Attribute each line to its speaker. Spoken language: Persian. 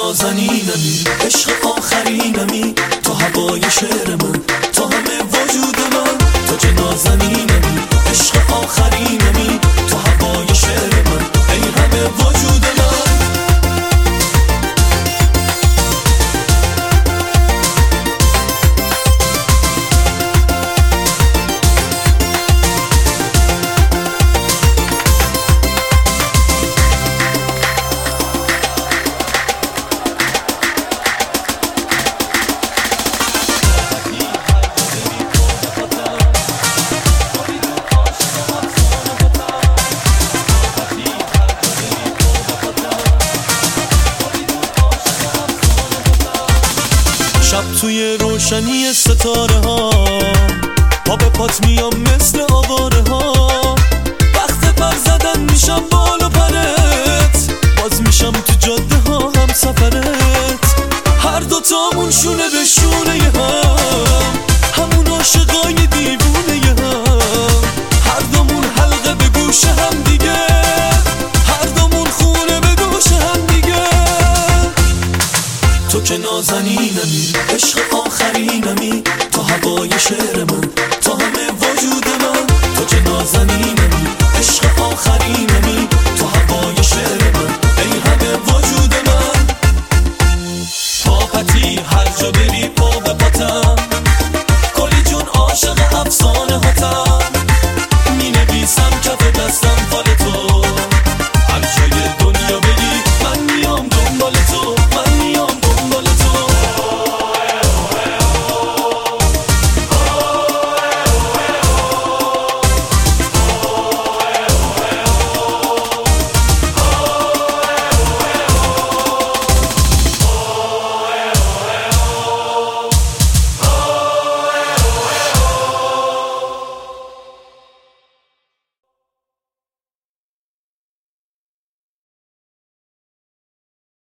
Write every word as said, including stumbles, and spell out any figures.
Speaker 1: نازنینمی، عشق آخرینمی، تو هوای شعر من، تو همه وجود من. تو چه نازنینمی، عشق آخرینمی، تو هوای شعر من، ای همه وجود من. شب توی روشنی ستاره ها، پا به پات میام مثل آواره ها.